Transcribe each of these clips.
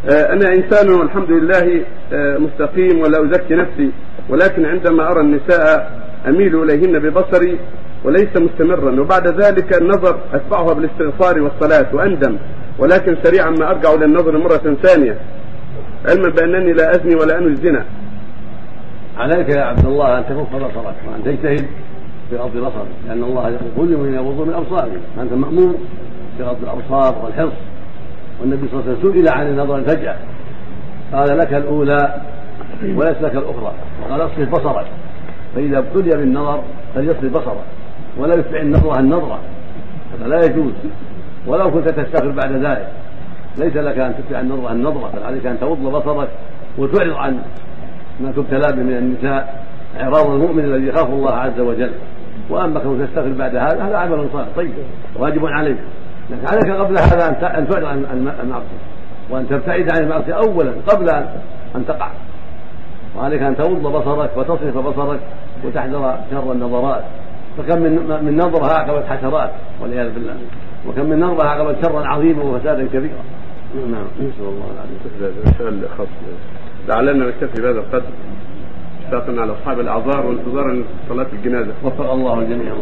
أنا إنسان والحمد لله مستقيم ولا أزكي نفسي، ولكن عندما أرى النساء أميل إليهن ببصري وليس مستمرا، وبعد ذلك النظر أتبعها بالاستغفار والصلاة وأندم، ولكن سريعا ما أرجع إلى النظر مرة ثانية، علما بأنني لا أزني ولا أنوي الزنا. عليك يا عبد الله أن تكف بصرك وأن تجتهد في غض بصرك، لأن الله يقول كل من يغض من أبصارهم، فأنت مأمور بغض الأبصار والحرص. والنبي صلى الله عليه وسلم سئل عن النظر الفجأة قال لك الأولى وليس لك الأخرى، وقال اصرف بصرك، فإذا ابتلي بالنظر فليصرف بصرك ولا يتبع النظرة، هذا لا يجوز. ولو كنت تستغفر بعد ذلك ليس لك أن تتبع النظرة، بل عليك أن تغض بصرك وتعرض عن ما تبتلى به من النساء إعراض المؤمن الذي يخاف الله عز وجل. وأما كنت تستغفر بعد هذا عمل صالح طيب واجب عليك، لكن عليك قبل هذا أن تعرض عن المعصية وأن تبتعد عن المعصية أولا قبل أن تقع، وعليك أن تغض بصرك وتصرف بصرك وتحذر شر النظرات، فكم من نظرة عقبت حسرات والعياذ بالله، وكم من نظرة عقبت شرا عظيما وفسادا كبيرا. نعم، نسأل الله العافية. سؤال خاص لعلنا نكتفي بهذا القدر، اشتاقنا على أصحاب الأعذار وانتظار صلاة الجنازة. وفق الله الجميع.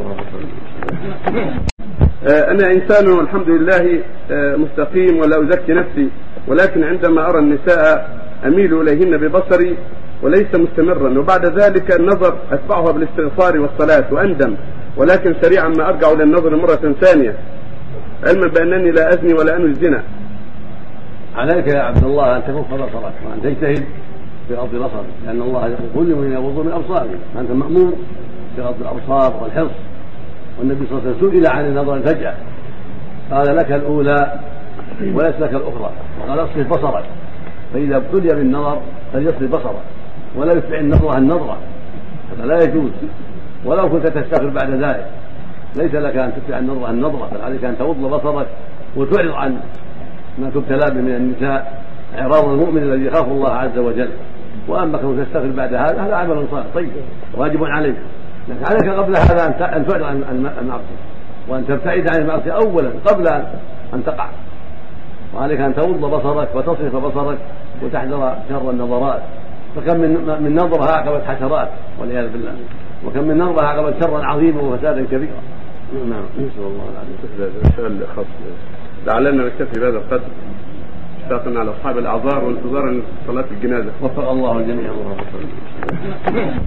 أنا إنسان والحمد لله مستقيم ولا أزكي نفسي، ولكن عندما أرى النساء أميل إليهن ببصري وليس مستمرا، وبعد ذلك النظر أتبعها بالاستغفار والصلاة وأندم، ولكن سريعا ما أرجع إلى النظر مرة ثانية، علما بأنني لا أزني ولا أنوي الزنا. عليك يا عبد الله أن تكف بصرك وأن تجتهد في غض بصرك، لأن الله يقول كل من يغض من أبصارهم، فأنت مأمور بغض الأبصار والحرص. والنبي صلى الله عليه وسلم سئل عن النظر الفجأة قال لك الأولى وليس لك الأخرى، وقال اصرف بصرك، فإذا ابتلي بالنظر فليصرف بصرك ولا يتبع النظرة، هذا لا يجوز. ولو كنت تستغفر بعد ذلك ليس لك أن تتبع النظرة، بل عليك أن تغض بصرك وتعرض عن ما تبتلى به من النساء إعراض المؤمن الذي يخاف الله عز وجل. وأما كنت تستغفر بعد هذا عمل صالح طيب واجب عليك، لكن عليك قبل هذا أن تعرض عن المعصية وأن تبتعد عن المعصية أولا قبل أن تقع، وعليك أن تغض بصرك وتصرف بصرك وتحذر شر النظرات، فكم من نظرة عقبت حسرات والعياذ بالله، وكم من نظرة عقبت شرا عظيما وفسادا كبيرا. نعم، نسأل الله العافية. سؤال خاص لعلنا نكتفي بهذا القدر، اشتاقنا على أصحاب الأعذار وانتظار صلاة الجنازة. وفق الله الجميع.